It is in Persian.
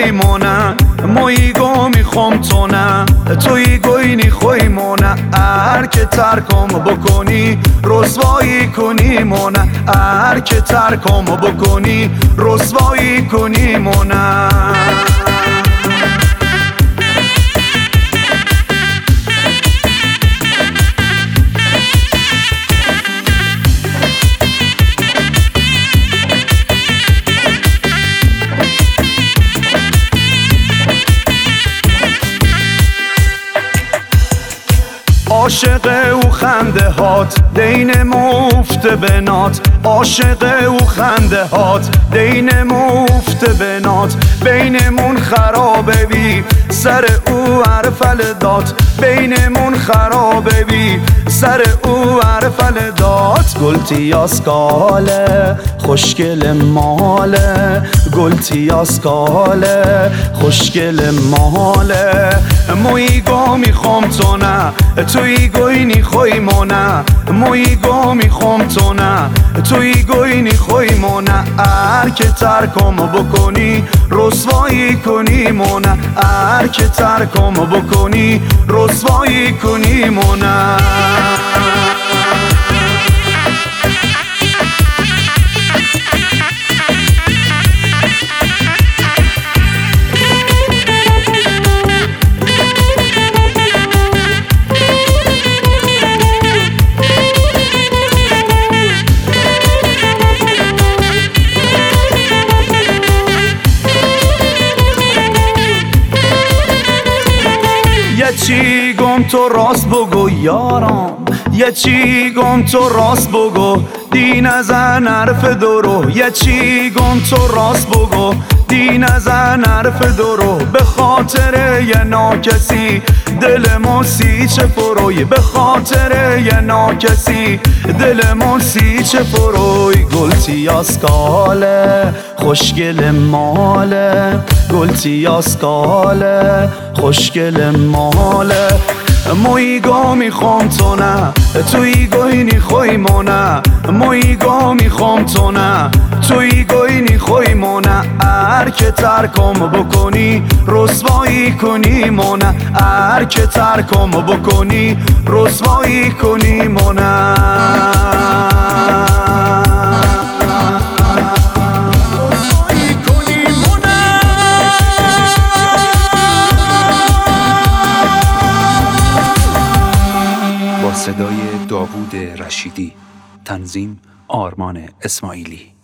خوی مونه موی گو میخوام تو نه توی گوینی خوی مونه هر که ترکم بکنی رسوایی کنی مونه هر که ترکم بکنی رسوایی کنی مونه عاشق او خنده هات دین مفت بنات عاشق او خنده هات دین مفت بنات بینمون خرابه بی سر او عرفل داد بینمون خرابه بی سر او عرفل داد گلتیاسکاله خوشگل ماله گلتیاسکاله خوشگل ماله موی گو میخوام تو نه توی گوینی خوی مونه موی گو میخوام تو نه توی گوینی خوی مونه هر که ترکم بکنی رسوایی کنی مونه هر که ترکم بکنی رسوایی کنی مونه یه چی گم تو راست بگو یارم یه چی گم تو راست بگو دی نزن حرف درو یه چی گم تو راست بگو دی نزن حرف درو به خاطر یه ناکسی دل ما سیچ پروی به خاطر یه ناکسی دل ما سیچ پروی گلتیاسکاله خوشگل ماله گلتیاسکاله خوشگل ماله موی گو میخوام تو نه توی گوینی خوی مونه موی گو میخوام تو نه توی گوینی خوی مونه هر که ترکم بکنی رسوایی کنی مونه هر که ترکم بکنی رسوایی کنی مونه صدای داوود رشیدی، تنظیم آرمان اسماعیلی.